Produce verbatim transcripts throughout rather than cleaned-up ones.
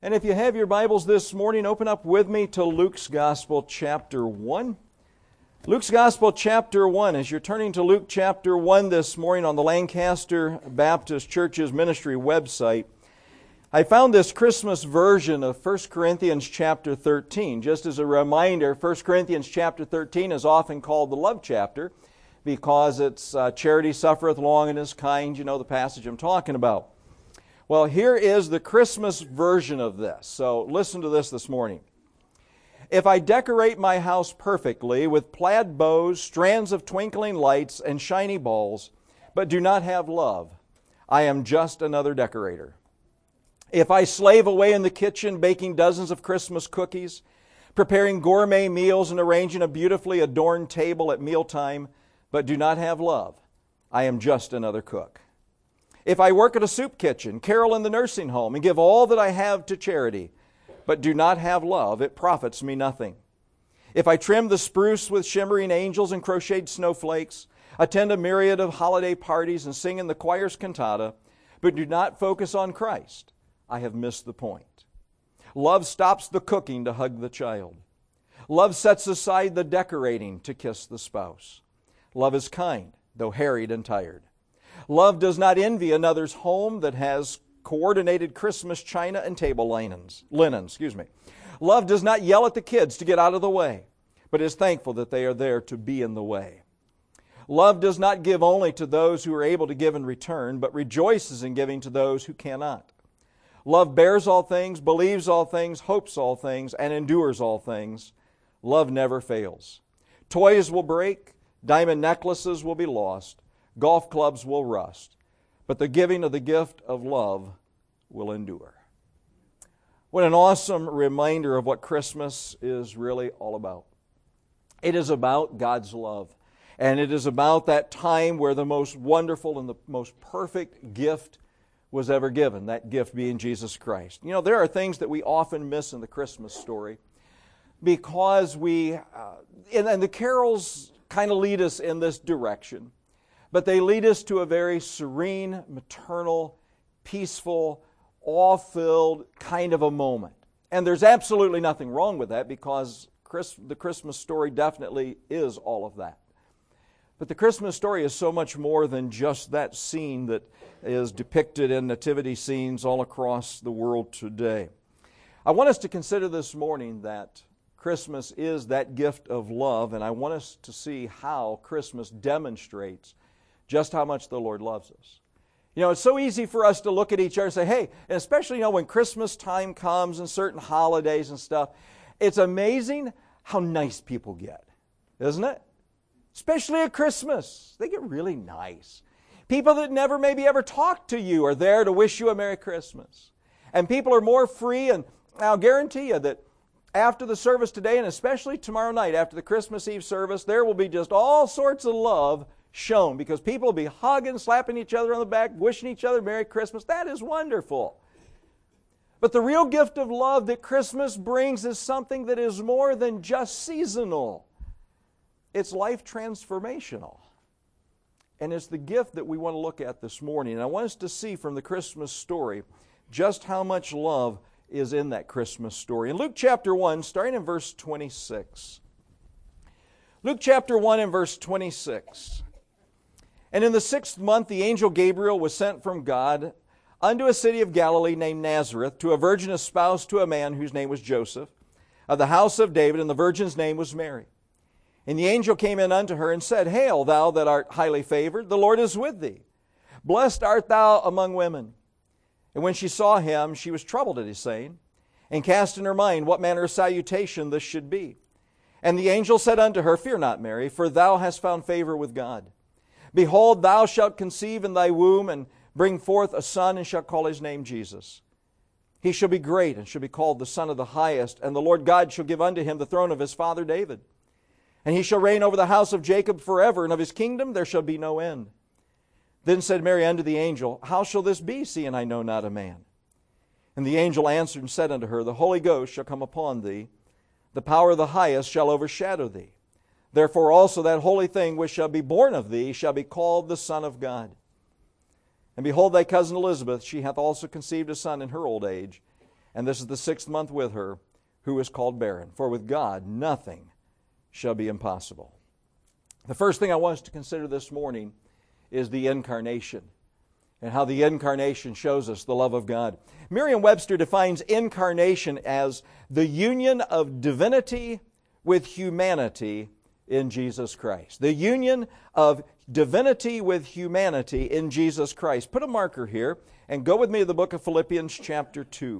And if you have your Bibles this morning, open up with me to Luke's Gospel, chapter one. Luke's Gospel, chapter one. As you're turning to Luke chapter one this morning on the Lancaster Baptist Church's ministry website, I found this Christmas version of First Corinthians chapter thirteen. Just as a reminder, First Corinthians chapter thirteen is often called the love chapter because it's uh, charity suffereth long and is kind. You know the passage I'm talking about. Well, here is the Christmas version of this. So listen to this this morning. If I decorate my house perfectly with plaid bows, strands of twinkling lights, and shiny balls, but do not have love, I am just another decorator. If I slave away in the kitchen baking dozens of Christmas cookies, preparing gourmet meals and arranging a beautifully adorned table at mealtime, but do not have love, I am just another cook. If I work at a soup kitchen, carol in the nursing home, and give all that I have to charity, but do not have love, it profits me nothing. If I trim the spruce with shimmering angels and crocheted snowflakes, attend a myriad of holiday parties and sing in the choir's cantata, but do not focus on Christ, I have missed the point. Love stops the cooking to hug the child. Love sets aside the decorating to kiss the spouse. Love is kind, though harried and tired. Love does not envy another's home that has coordinated Christmas china and table linens. Linen, excuse me. Love does not yell at the kids to get out of the way, but is thankful that they are there to be in the way. Love does not give only to those who are able to give in return, but rejoices in giving to those who cannot. Love bears all things, believes all things, hopes all things, and endures all things. Love never fails. Toys will break, diamond necklaces will be lost, golf clubs will rust, but the giving of the gift of love will endure. What an awesome reminder of what Christmas is really all about. It is about God's love, and it is about that time where the most wonderful and the most perfect gift was ever given, that gift being Jesus Christ. You know, there are things that we often miss in the Christmas story because we, uh, and, and the carols kind of lead us in this direction. But they lead us to a very serene, maternal, peaceful, awe-filled kind of a moment. And there's absolutely nothing wrong with that because Chris, the Christmas story definitely is all of that. But the Christmas story is so much more than just that scene that is depicted in nativity scenes all across the world today. I want us to consider this morning that Christmas is that gift of love, and I want us to see how Christmas demonstrates just how much the Lord loves us. You know, it's so easy for us to look at each other and say, hey, and especially, you know, when Christmas time comes and certain holidays and stuff, it's amazing how nice people get, isn't it? Especially at Christmas. They get really nice. People that never maybe ever talked to you are there to wish you a Merry Christmas. And people are more free, and I'll guarantee you that after the service today, and especially tomorrow night after the Christmas Eve service, there will be just all sorts of love shown because people will be hugging, slapping each other on the back, wishing each other Merry Christmas. That is wonderful. But the real gift of love that Christmas brings is something that is more than just seasonal. It's life transformational. And it's the gift that we want to look at this morning. And I want us to see from the Christmas story just how much love is in that Christmas story. In Luke chapter one, starting in verse twenty-six. Luke chapter one and verse twenty-six. And in the sixth month the angel Gabriel was sent from God unto a city of Galilee named Nazareth, to a virgin espoused to a man whose name was Joseph, of the house of David, and the virgin's name was Mary. And the angel came in unto her and said, Hail, thou that art highly favored, the Lord is with thee. Blessed art thou among women. And when she saw him, she was troubled at his saying, and cast in her mind what manner of salutation this should be. And the angel said unto her, Fear not, Mary, for thou hast found favor with God. Behold, thou shalt conceive in thy womb, and bring forth a son, and shalt call his name Jesus. He shall be great, and shall be called the Son of the Highest, and the Lord God shall give unto him the throne of his father David. And he shall reign over the house of Jacob forever, and of his kingdom there shall be no end. Then said Mary unto the angel, How shall this be, seeing I know not a man? And the angel answered and said unto her, The Holy Ghost shall come upon thee, the power of the Highest shall overshadow thee. Therefore also that holy thing which shall be born of thee shall be called the Son of God. And behold, thy cousin Elizabeth, she hath also conceived a son in her old age. and this is the sixth month with her, who is called barren. For with God nothing shall be impossible. The first thing I want us to consider this morning is the incarnation, and how the incarnation shows us the love of God. Merriam-Webster defines incarnation as the union of divinity with humanity in Jesus Christ. The union of divinity with humanity in Jesus Christ. Put a marker here and go with me to the book of Philippians chapter two.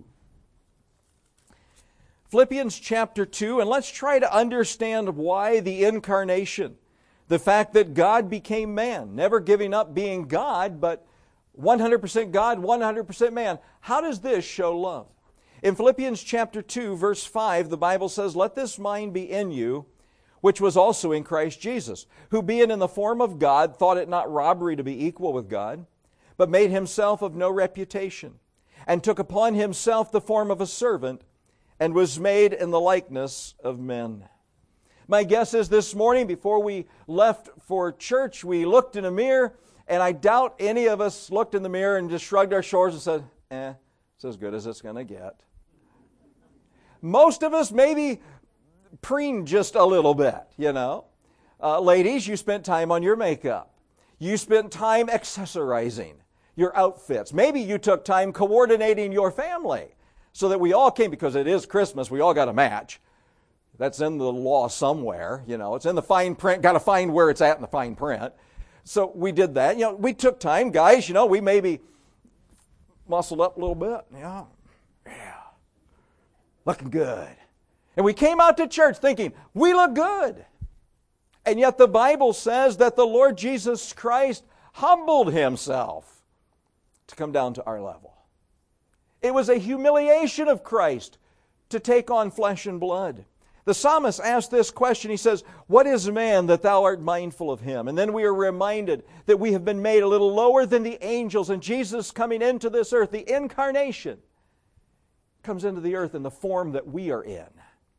Philippians chapter two, and let's try to understand why the incarnation, the fact that God became man, never giving up being God, but one hundred percent God, one hundred percent man. How does this show love? In Philippians chapter two, verse five, the Bible says, "Let this mind be in you, which was also in Christ Jesus, who being in the form of God, thought it not robbery to be equal with God, but made himself of no reputation, and took upon himself the form of a servant, and was made in the likeness of men." My guess is this morning, before we left for church, we looked in a mirror, and I doubt any of us looked in the mirror and just shrugged our shoulders and said, eh, it's as good as it's going to get. Most of us maybe preened just a little bit, you know. Uh, ladies, you spent time on your makeup. You spent time accessorizing your outfits. Maybe you took time coordinating your family so that we all came, because it is Christmas, we all got to match. That's in the law somewhere, you know. It's in the fine print. Got to find where it's at in the fine print. So we did that. You know, we took time, guys. You know, we maybe muscled up a little bit. Yeah, yeah, looking good. And we came out to church thinking we look good. And yet the Bible says that the Lord Jesus Christ humbled himself to come down to our level. It was a humiliation of Christ to take on flesh and blood. The psalmist asked this question. He says, "What is man that thou art mindful of him?" And then we are reminded that we have been made a little lower than the angels. And Jesus coming into this earth, the incarnation, comes into the earth in the form that we are in.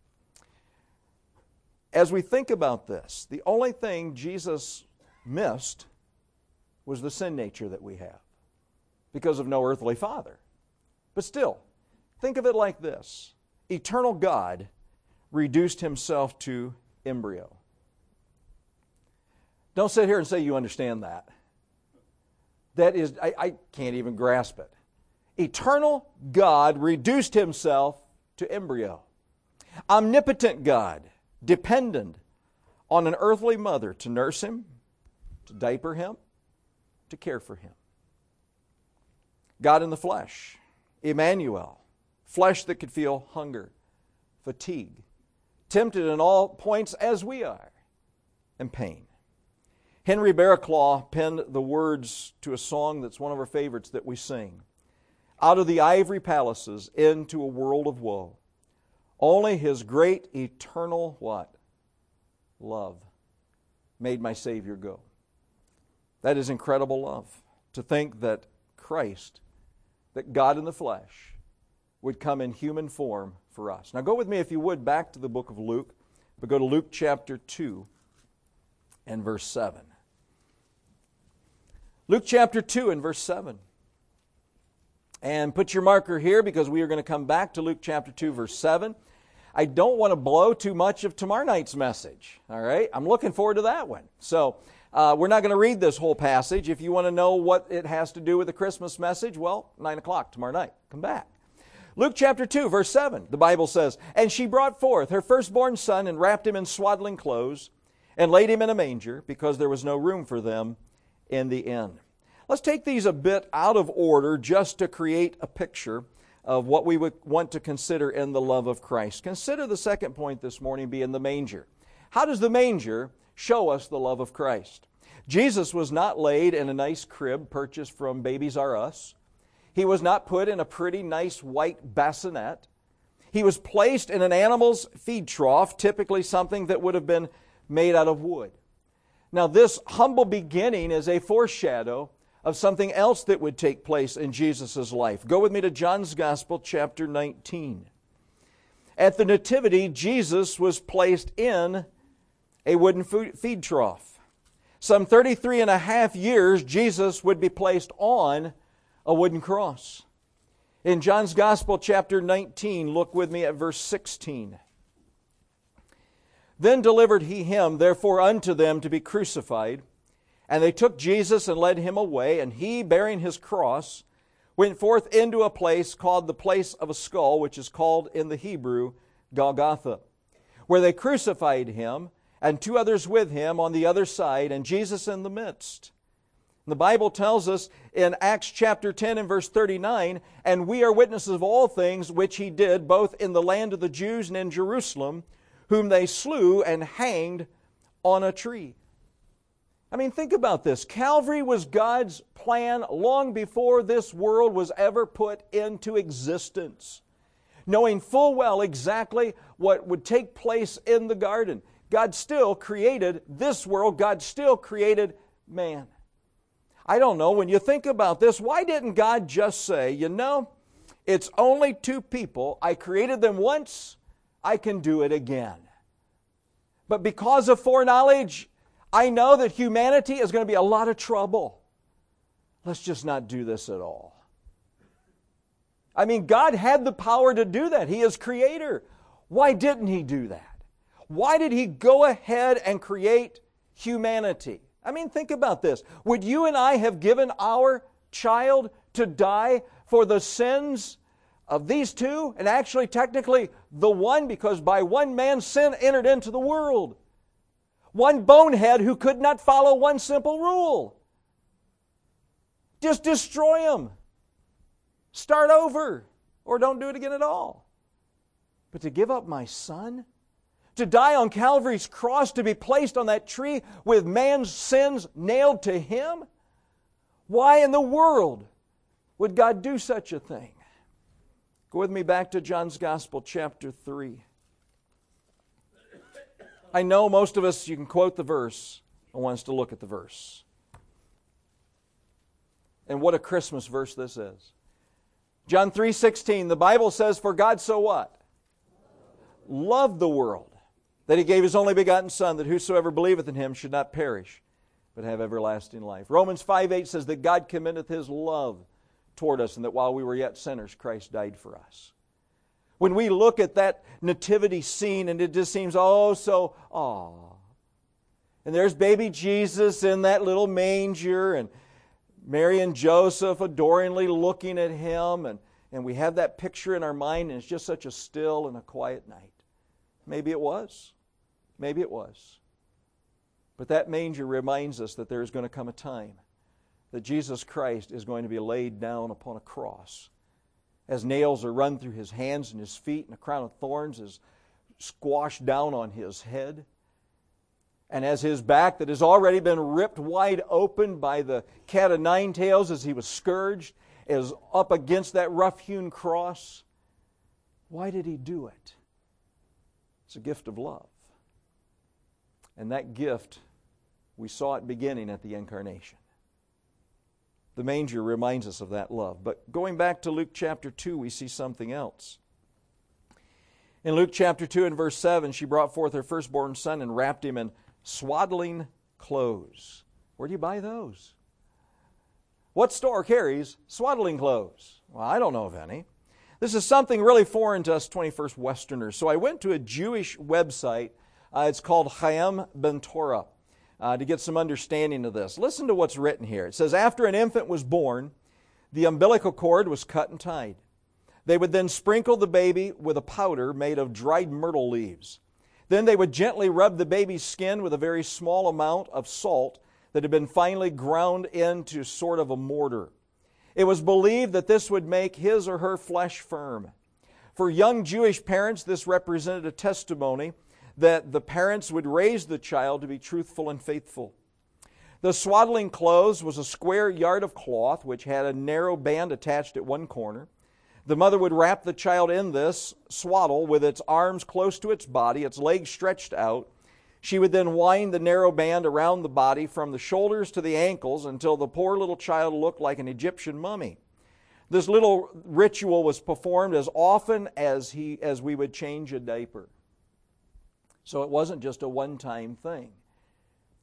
As we think about this, the only thing Jesus missed was the sin nature that we have because of no earthly father. But still, think of it like this. Eternal God reduced himself to embryo. Don't sit here and say you understand that. That is, I, I can't even grasp it. Eternal God reduced himself to embryo. Omnipotent God depended on an earthly mother to nurse him, to diaper him, to care for him. God in the flesh, Emmanuel, flesh that could feel hunger, fatigue, tempted in all points as we are, and pain. Henry Barraclough penned the words to a song that's one of our favorites that we sing. Out of the ivory palaces into a world of woe, only His great eternal what? Love made my Savior go. That is incredible love. To think that Christ, that God in the flesh, would come in human form for us. Now go with me, if you would, back to the book of Luke, but go to Luke chapter two and verse seven. Luke chapter two and verse seven. And put your marker here because we are going to come back to Luke chapter two, verse seven. I don't want to blow too much of tomorrow night's message, all right? I'm looking forward to that one. So uh, we're not going to read this whole passage. If you want to know what it has to do with the Christmas message, well, nine o'clock tomorrow night. Come back. Luke chapter two, verse seven, the Bible says, "And she brought forth her firstborn son and wrapped him in swaddling clothes and laid him in a manger because there was no room for them in the inn." Let's take these a bit out of order just to create a picture of what we would want to consider in the love of Christ. Consider the second point this morning being the manger. How does the manger show us the love of Christ? Jesus was not laid in a nice crib purchased from Babies R Us. He was not put in a pretty nice white bassinet. He was placed in an animal's feed trough, typically something that would have been made out of wood. Now, this humble beginning is a foreshadow of something else that would take place in Jesus' life. Go with me to John's Gospel, chapter nineteen. At the Nativity, Jesus was placed in a wooden feed trough. Some thirty-three and a half years, Jesus would be placed on a wooden cross. In John's Gospel, chapter nineteen, look with me at verse sixteen. Then delivered he him, therefore, unto them to be crucified. And they took Jesus and led him away, and he, bearing his cross, went forth into a place called the place of a skull, which is called in the Hebrew Golgotha, where they crucified him, and two others with him on the other side, and Jesus in the midst. The Bible tells us in Acts chapter ten and verse thirty-nine, and we are witnesses of all things which he did, both in the land of the Jews and in Jerusalem, whom they slew and hanged on a tree. I mean, think about this. Calvary was God's plan long before this world was ever put into existence. Knowing full well exactly what would take place in the garden. God still created this world. God still created man. I don't know, when you think about this, why didn't God just say, you know, it's only two people. I created them once. I can do it again. But because of foreknowledge, I know that humanity is going to be a lot of trouble. Let's just not do this at all. I mean, God had the power to do that. He is creator. Why didn't He do that? Why did He go ahead and create humanity? I mean, think about this. Would you and I have given our child to die for the sins of these two? And actually, technically, the one, because by one man sin entered into the world. One bonehead who could not follow one simple rule. Just destroy him. Start over. Or don't do it again at all. But to give up my son? To die on Calvary's cross, to be placed on that tree with man's sins nailed to him? Why in the world would God do such a thing? Go with me back to John's Gospel, chapter three. I know most of us, you can quote the verse. I want us to look at the verse. And what a Christmas verse this is. John three sixteen, the Bible says, for God so what? Loved the world, that He gave His only begotten Son, that whosoever believeth in Him should not perish, but have everlasting life. Romans five eight says that God commendeth His love toward us, and that while we were yet sinners, Christ died for us. When we look at that nativity scene, and it just seems, oh, so, aw. And there's baby Jesus in that little manger, and Mary and Joseph adoringly looking at Him, and, and we have that picture in our mind, and it's just such a still and a quiet night. Maybe it was. Maybe it was. But that manger reminds us that there is going to come a time that Jesus Christ is going to be laid down upon a cross. As nails are run through His hands and His feet, and a crown of thorns is squashed down on His head. And as His back that has already been ripped wide open by the cat of nine tails as He was scourged, is up against that rough-hewn cross. Why did He do it? It's a gift of love. And that gift, we saw it beginning at the incarnation. The manger reminds us of that love. But going back to Luke chapter two, we see something else. In Luke chapter two and verse seven, she brought forth her firstborn son and wrapped him in swaddling clothes. Where do you buy those? What store carries swaddling clothes? Well, I don't know of any. This is something really foreign to us twenty-first Westerners. So I went to a Jewish website. Uh, it's called Chaim Ben Torah. Uh, to get some understanding of this. Listen to what's written here. It says, after an infant was born, the umbilical cord was cut and tied. They would then sprinkle the baby with a powder made of dried myrtle leaves. Then they would gently rub the baby's skin with a very small amount of salt that had been finely ground into sort of a mortar. It was believed that this would make his or her flesh firm. For young Jewish parents, this represented a testimony that the parents would raise the child to be truthful and faithful. The swaddling clothes was a square yard of cloth which had a narrow band attached at one corner. The mother would wrap the child in this swaddle with its arms close to its body, its legs stretched out. She would then wind the narrow band around the body from the shoulders to the ankles until the poor little child looked like an Egyptian mummy. This little ritual was performed as often as he as we would change a diaper. So it wasn't just a one-time thing.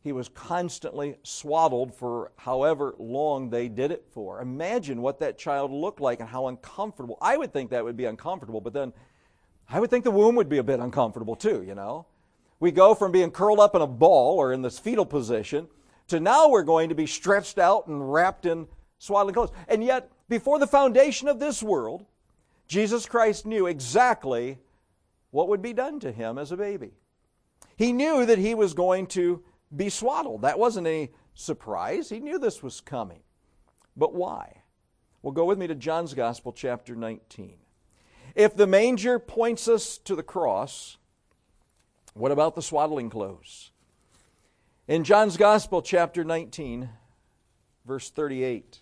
He was constantly swaddled for however long they did it for. Imagine what that child looked like and how uncomfortable. I would think that would be uncomfortable, but then I would think the womb would be a bit uncomfortable too, you know. We go from being curled up in a ball or in this fetal position to now we're going to be stretched out and wrapped in swaddling clothes. And yet, before the foundation of this world, Jesus Christ knew exactly what would be done to him as a baby. He knew that he was going to be swaddled. That wasn't any surprise. He knew this was coming. But why? Well, go with me to John's Gospel, chapter nineteen. If the manger points us to the cross, what about the swaddling clothes? In John's Gospel, chapter nineteen, verse thirty-eight.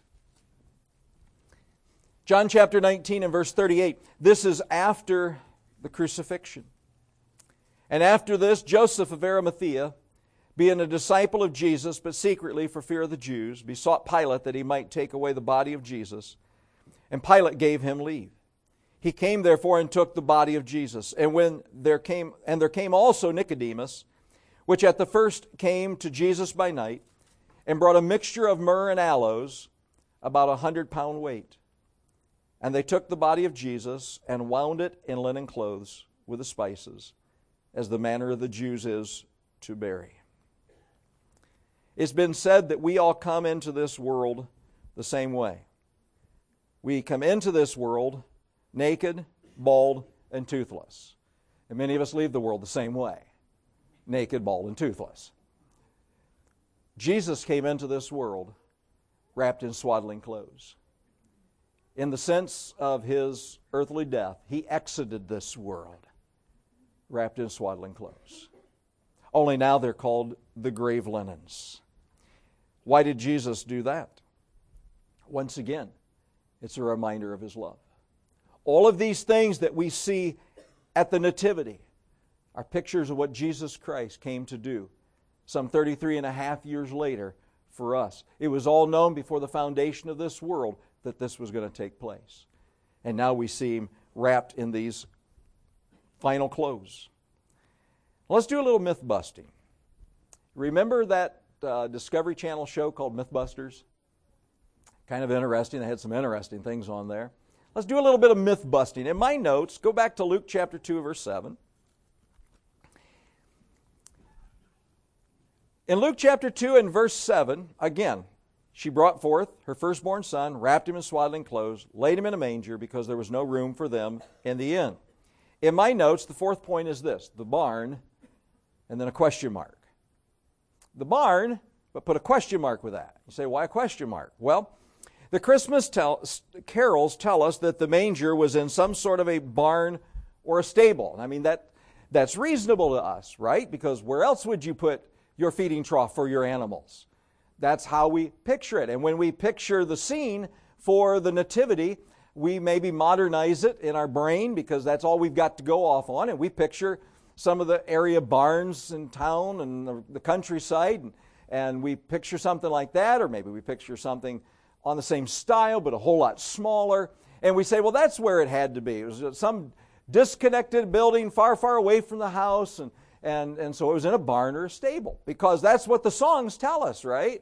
John chapter nineteen and verse thirty-eight. This is after the crucifixion. And after this, Joseph of Arimathea, being a disciple of Jesus, but secretly for fear of the Jews, besought Pilate that he might take away the body of Jesus. And Pilate gave him leave. He came therefore and took the body of Jesus. And when there came, and there came also Nicodemus, which at the first came to Jesus by night, and brought a mixture of myrrh and aloes, about a hundred pound weight. And they took the body of Jesus and wound it in linen clothes with the spices, as the manner of the Jews is to bury. It's been said that we all come into this world the same way. We come into this world naked, bald, and toothless. And many of us leave the world the same way. Naked, bald, and toothless. Jesus came into this world wrapped in swaddling clothes. In the sense of his earthly death, he exited this world wrapped in swaddling clothes. Only now they're called the grave linens. Why did Jesus do that? Once again, it's a reminder of his love. All of these things that we see at the Nativity are pictures of what Jesus Christ came to do some thirty-three and a half years later for us. It was all known before the foundation of this world that this was going to take place. And now we see him wrapped in these final clothes. Let's do a little myth busting. Remember that uh, Discovery Channel show called Mythbusters? Kind of interesting. They had some interesting things on there. Let's do a little bit of myth busting. In my notes, go back to Luke chapter two, verse seven. In Luke chapter two and verse seven, again, she brought forth her firstborn son, wrapped him in swaddling clothes, laid him in a manger because there was no room for them in the inn. In my notes, the fourth point is this, the barn, and then a question mark. The barn, but put a question mark with that. You say, why a question mark? Well, the Christmas tell, carols tell us that the manger was in some sort of a barn or a stable. I mean, that that's reasonable to us, right? Because where else would you put your feeding trough for your animals? That's how we picture it. And when we picture the scene for the Nativity, we maybe modernize it in our brain because that's all we've got to go off on. And we picture some of the area barns in town and the, the countryside. And, and we picture something like that. Or maybe we picture something on the same style but a whole lot smaller. And we say, well, that's where it had to be. It was some disconnected building far, far away from the house. And, and, and so it was in a barn or a stable. Because that's what the songs tell us, right?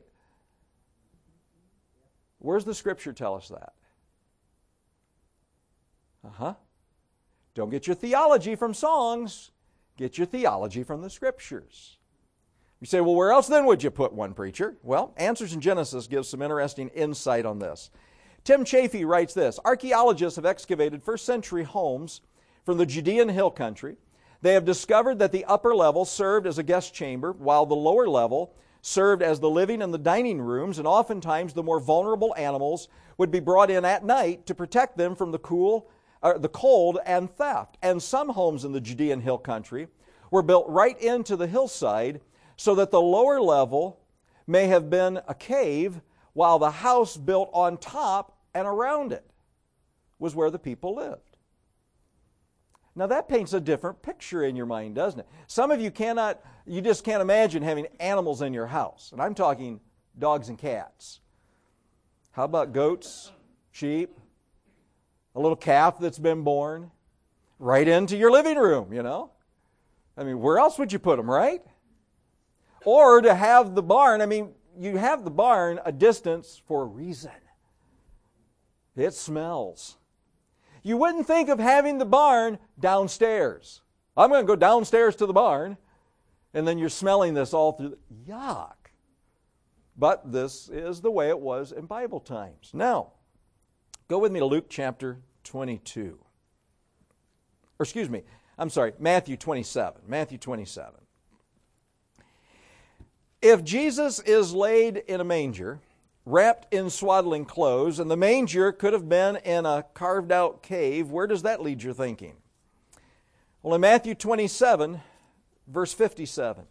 Where's the Scripture tell us that? Uh-huh. Don't get your theology from songs. Get your theology from the Scriptures. You say, well, where else then would you put one, preacher? Well, Answers in Genesis gives some interesting insight on this. Tim Chaffee writes this, archaeologists have excavated first century homes from the Judean hill country. They have discovered that the upper level served as a guest chamber, while the lower level served as the living and the dining rooms, and oftentimes the more vulnerable animals would be brought in at night to protect them from the cool, uh, the cold and theft. And some homes in the Judean hill country were built right into the hillside so that the lower level may have been a cave while the house built on top and around it was where the people lived. Now that paints a different picture in your mind, doesn't it? Some of you cannot, you just can't imagine having animals in your house. And I'm talking dogs and cats. How about goats, sheep, a little calf that's been born? Right into your living room, you know? I mean, where else would you put them, right? Or to have the barn, I mean, you have the barn a distance for a reason. It smells. You wouldn't think of having the barn downstairs. I'm going to go downstairs to the barn, and then you're smelling this all through. The, yuck. But this is the way it was in Bible times. Now, go with me to Luke chapter twenty-two. Or excuse me, I'm sorry, Matthew twenty-seven. Matthew twenty-seven. If Jesus is laid in a manger, wrapped in swaddling clothes, and the manger could have been in a carved out cave, where does that lead your thinking? Well, in Matthew twenty-seven, verse fifty-seven.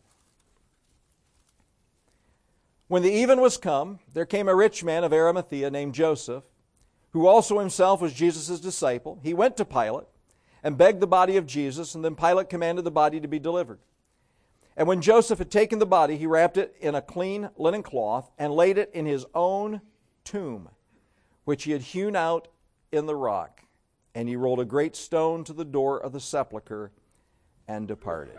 When the even was come, there came a rich man of Arimathea named Joseph, who also himself was Jesus' disciple. He went to Pilate and begged the body of Jesus, and then Pilate commanded the body to be delivered. And when Joseph had taken the body, he wrapped it in a clean linen cloth and laid it in his own tomb, which he had hewn out in the rock. And he rolled a great stone to the door of the sepulchre and departed.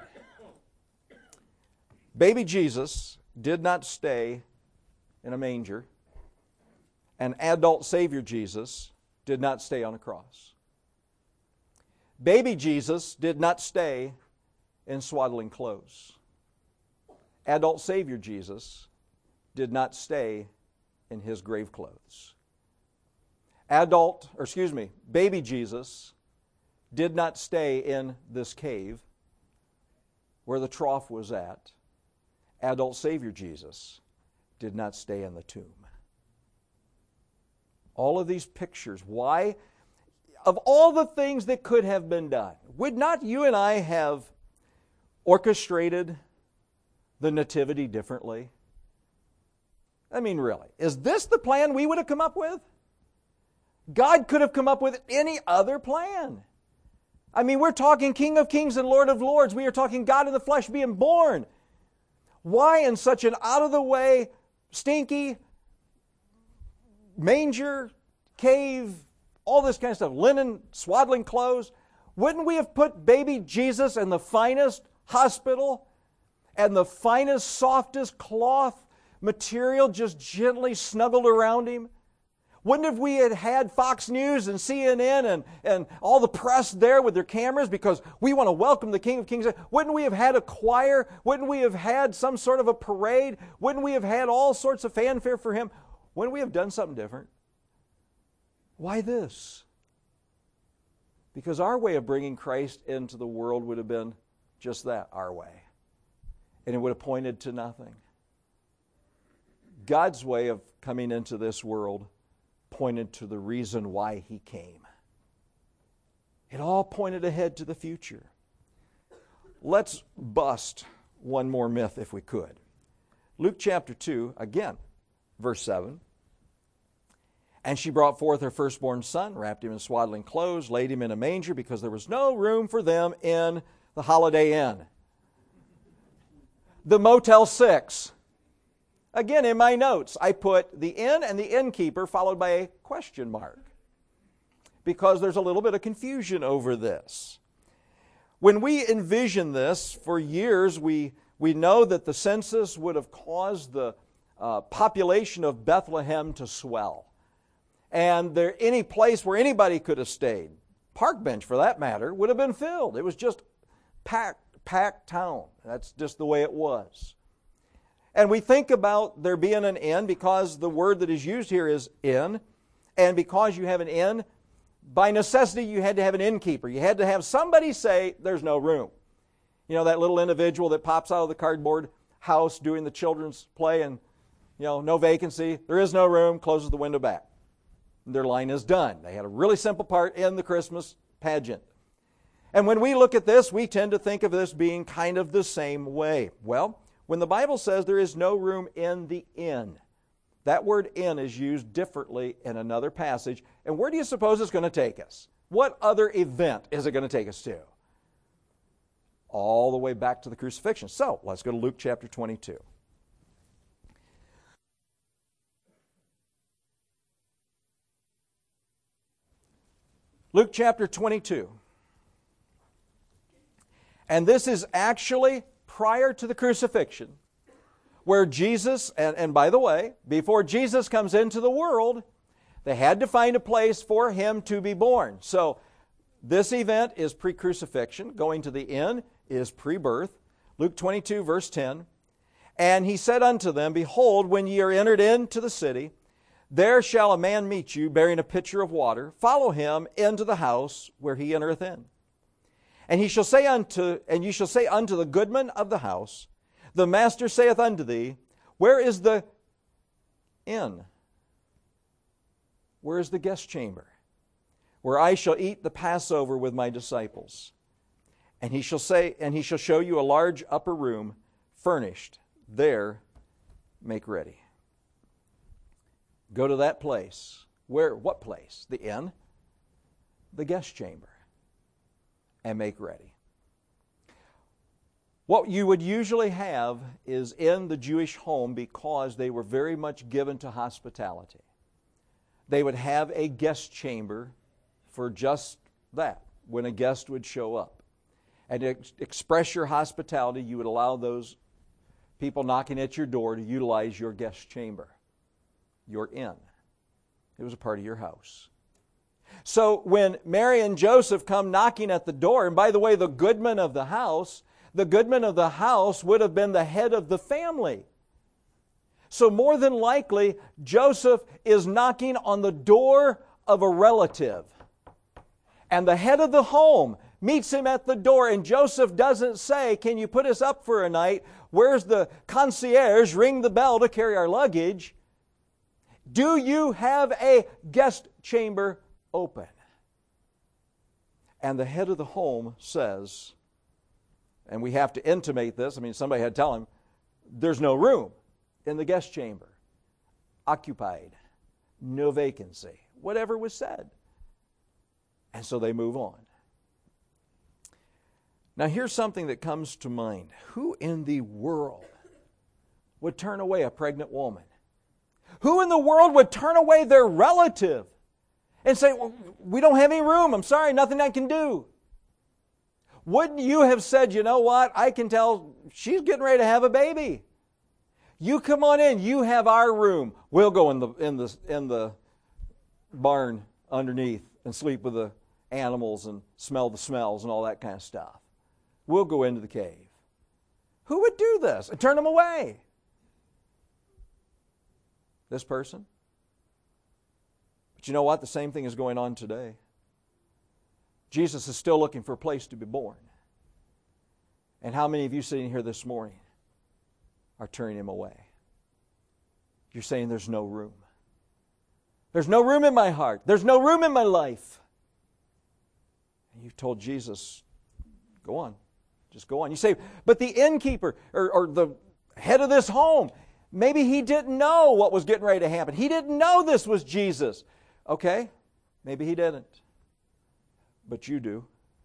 Baby Jesus did not stay in a manger, and adult Savior Jesus did not stay on a cross. Baby Jesus did not stay in swaddling clothes. Adult Savior Jesus did not stay in his grave clothes. Adult, or excuse me, baby Jesus did not stay in this cave where the trough was at. Adult Savior Jesus did not stay in the tomb. All of these pictures, why? Of all the things that could have been done, would not you and I have orchestrated the nativity differently? I mean, really, is this the plan we would have come up with? God could have come up with any other plan. I mean, we're talking King of Kings and Lord of Lords. We are talking God in the flesh being born. Why in such an out-of-the-way, stinky, manger, cave, all this kind of stuff, linen, swaddling clothes? Wouldn't we have put baby Jesus in the finest hospital and the finest, softest cloth material just gently snuggled around him? Wouldn't have we had had Fox News and C N N and, and all the press there with their cameras because we want to welcome the King of Kings? Wouldn't we have had a choir? Wouldn't we have had some sort of a parade? Wouldn't we have had all sorts of fanfare for him? Wouldn't we have done something different? Why this? Because our way of bringing Christ into the world would have been just that, our way. And it would have pointed to nothing. God's way of coming into this world pointed to the reason why He came. It all pointed ahead to the future. Let's bust one more myth if we could. Luke chapter two, again, verse seven. And she brought forth her firstborn son, wrapped him in swaddling clothes, laid him in a manger because there was no room for them in the Holiday Inn. The Motel six. Again, in my notes, I put the inn and the innkeeper followed by a question mark because there's a little bit of confusion over this. When we envision this, for years we, we know that the census would have caused the uh, population of Bethlehem to swell. And there any place where anybody could have stayed, park bench for that matter, would have been filled. It was just packed, packed town. That's just the way it was. And we think about there being an inn because the word that is used here is inn. And because you have an inn, by necessity you had to have an innkeeper. You had to have somebody say, there's no room. You know, that little individual that pops out of the cardboard house doing the children's play and, you know, no vacancy, there is no room, closes the window back. And their line is done. They had a really simple part in the Christmas pageant. And when we look at this, we tend to think of this being kind of the same way. Well, when the Bible says there is no room in the inn, that word inn is used differently in another passage. And where do you suppose it's going to take us? What other event is it going to take us to? All the way back to the crucifixion. So, let's go to Luke chapter twenty-two. Luke chapter twenty-two. And this is actually prior to the crucifixion. where Jesus, and, and by the way, before Jesus comes into the world, they had to find a place for Him to be born. So this event is pre-crucifixion. Going to the inn is pre-birth. Luke twenty-two, verse ten. And He said unto them, Behold, when ye are entered into the city, there shall a man meet you, bearing a pitcher of water. Follow him into the house where he entereth in. And he shall say unto, and ye shall say unto the goodman of the house, The master saith unto thee, Where is the inn? Where is the guest chamber, where I shall eat the Passover with my disciples? And he shall say, and he shall show you a large upper room, furnished. There make ready. Go to that place. Where? What place? The inn, the guest chamber, and make ready. What you would usually have is in the Jewish home, because they were very much given to hospitality, they would have a guest chamber for just that, when a guest would show up. And to express your hospitality, you would allow those people knocking at your door to utilize your guest chamber, your inn. It was a part of your house. So when Mary and Joseph come knocking at the door, and by the way, the goodman of the house, the goodman of the house would have been the head of the family. So more than likely, Joseph is knocking on the door of a relative. And the head of the home meets him at the door, and Joseph doesn't say, Can you put us up for a night? Where's the concierge? Ring the bell to carry our luggage. Do you have a guest chamber open? And the head of the home says, and we have to intimate this, I mean, somebody had to tell him, there's no room in the guest chamber. Occupied. No vacancy. Whatever was said. And so they move on. Now here's something that comes to mind. Who in the world would turn away a pregnant woman? Who in the world would turn away their relative and say, well, we don't have any room, I'm sorry, nothing I can do? Wouldn't you have said, you know what, I can tell she's getting ready to have a baby. You come on in, you have our room. We'll go in the in the in the barn underneath and sleep with the animals and smell the smells and all that kind of stuff. We'll go into the cave. Who would do this and turn them away? This person? But you know what? The same thing is going on today. Jesus is still looking for a place to be born. And how many of you sitting here this morning are turning Him away? You're saying there's no room. There's no room in my heart. There's no room in my life. And you've told Jesus, go on. Just go on. You say, but the innkeeper or, or the head of this home, maybe he didn't know what was getting ready to happen. He didn't know this was Jesus. Okay, maybe he didn't. But you do.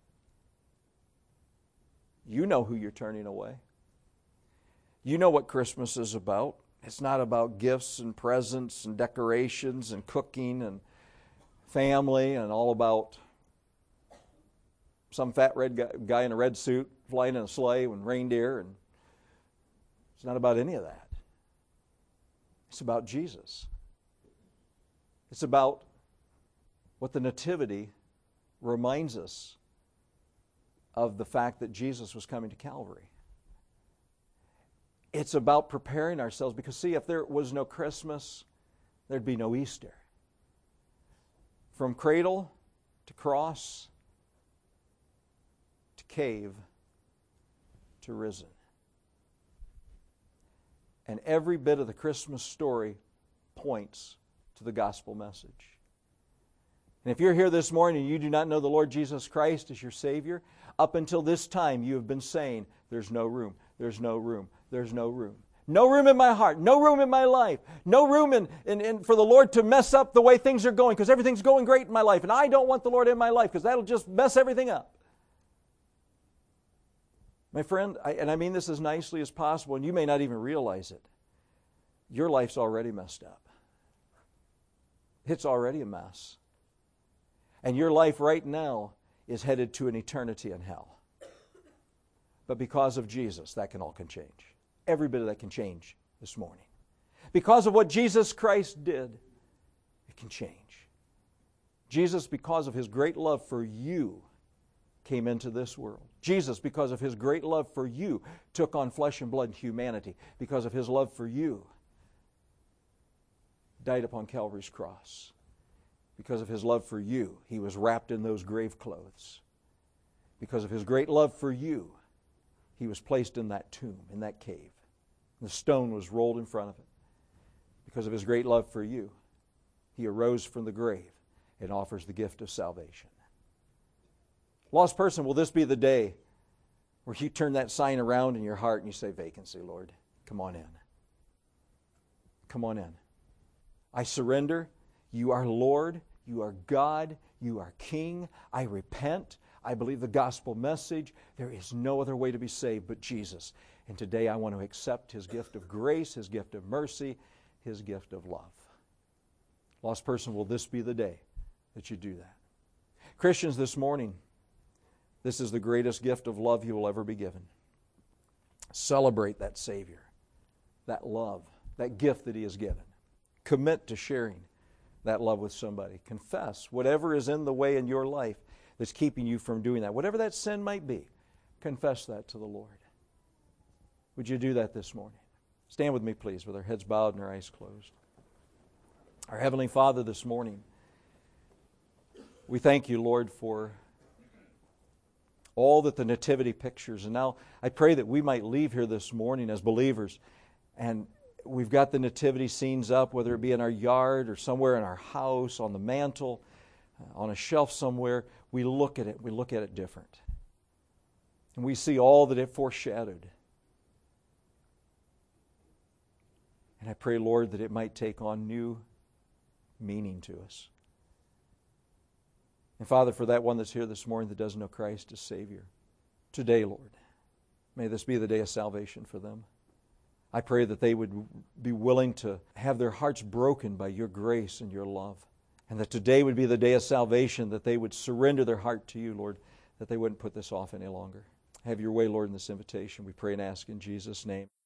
You know who you're turning away. You know what Christmas is about. It's not about gifts and presents and decorations and cooking and family and all about some fat red guy, guy in a red suit flying in a sleigh and reindeer. And it's not about any of that. It's about Jesus. It's about what the Nativity reminds us of, the fact that Jesus was coming to Calvary. It's about preparing ourselves, because see, if there was no Christmas, there'd be no Easter. From cradle to cross to cave to risen. And every bit of the Christmas story points to the gospel message. And if you're here this morning and you do not know the Lord Jesus Christ as your Savior, up until this time you have been saying, there's no room, there's no room, there's no room. No room in my heart, no room in my life, no room in, in, in for the Lord to mess up the way things are going, because everything's going great in my life, and I don't want the Lord in my life because that'll just mess everything up. My friend, I, and I mean this as nicely as possible, and you may not even realize it, your life's already messed up. It's already a mess. And your life right now is headed to an eternity in hell. But because of Jesus, that can all can change. Every bit of that can change this morning. Because of what Jesus Christ did, it can change. Jesus, because of His great love for you, came into this world. Jesus, because of His great love for you, took on flesh and blood and humanity. Because of His love for you, died upon Calvary's cross. Because of His love for you, He was wrapped in those grave clothes. Because of His great love for you, He was placed in that tomb, in that cave. The stone was rolled in front of it. Because of His great love for you, He arose from the grave and offers the gift of salvation. Lost person, will this be the day where you turn that sign around in your heart and you say, vacancy, Lord, come on in. Come on in. I surrender. You are Lord. You are God. You are King. I repent. I believe the gospel message. There is no other way to be saved but Jesus. And today I want to accept His gift of grace, His gift of mercy, His gift of love. Lost person, will this be the day that you do that? Christians, this morning, this is the greatest gift of love you will ever be given. Celebrate that Savior, that love, that gift that He has given. Commit to sharing that love with somebody. Confess whatever is in the way in your life that's keeping you from doing that. Whatever that sin might be, confess that to the Lord. Would you do that this morning? Stand with me, please, with our heads bowed and our eyes closed. Our Heavenly Father, this morning, we thank You, Lord, for all that the nativity pictures. And now I pray that we might leave here this morning as believers, and we've got the nativity scenes up, whether it be in our yard or somewhere in our house, on the mantle, uh, on a shelf somewhere. We look at it, we look at it different. And we see all that it foreshadowed. And I pray, Lord, that it might take on new meaning to us. And Father, for that one that's here this morning that doesn't know Christ as Savior, today, Lord, may this be the day of salvation for them. I pray that they would be willing to have their hearts broken by Your grace and Your love. And that today would be the day of salvation, that they would surrender their heart to You, Lord, that they wouldn't put this off any longer. Have Your way, Lord, in this invitation. We pray and ask in Jesus' name.